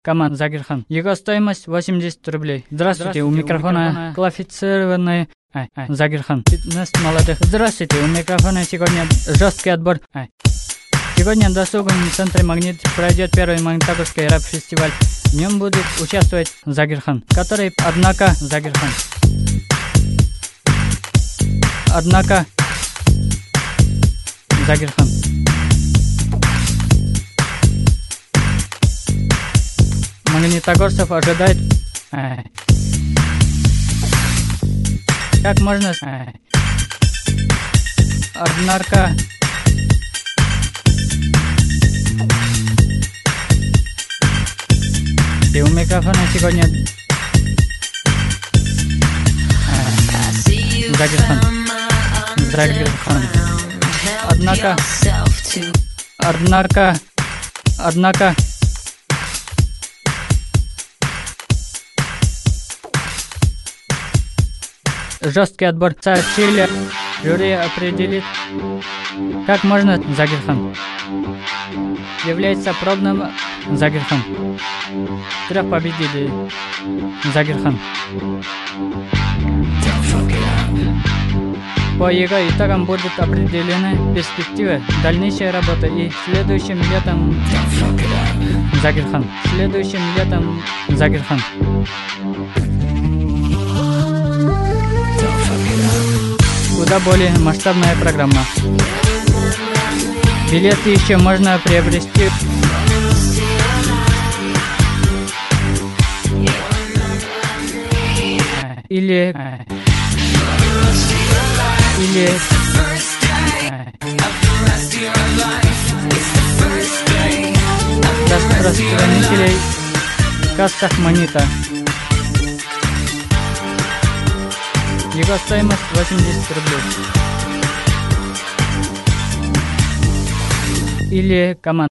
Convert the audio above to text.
команд Загирхан. Его стоимость 80 рублей. Здравствуйте, у микрофона квалифицированный Загирхан. 15 молодых. Здравствуйте, у микрофона сегодня жесткий отбор. Сегодня в досуговом центре «Магнит» пройдет первый магнитогорский рэп-фестиваль. В нем будет участвовать Загирхан, который, однако, Загирхан. Магнитогорцев ожидает. Как можно? Однако. И у микрофона сегодня Загирхан. Однако. Жесткий отбор сообщили. Жюри определит, как можно Загирхан. Является пробным Загирхан. 3 победителей Загирхан. По его итогам будут определены перспективы дальнейшей работы и следующим летом Загирхан. Куда более масштабная программа. Билеты еще можно приобрести или распространителей в кассах Магнита. Его стоимость 80 рублей. Или команда.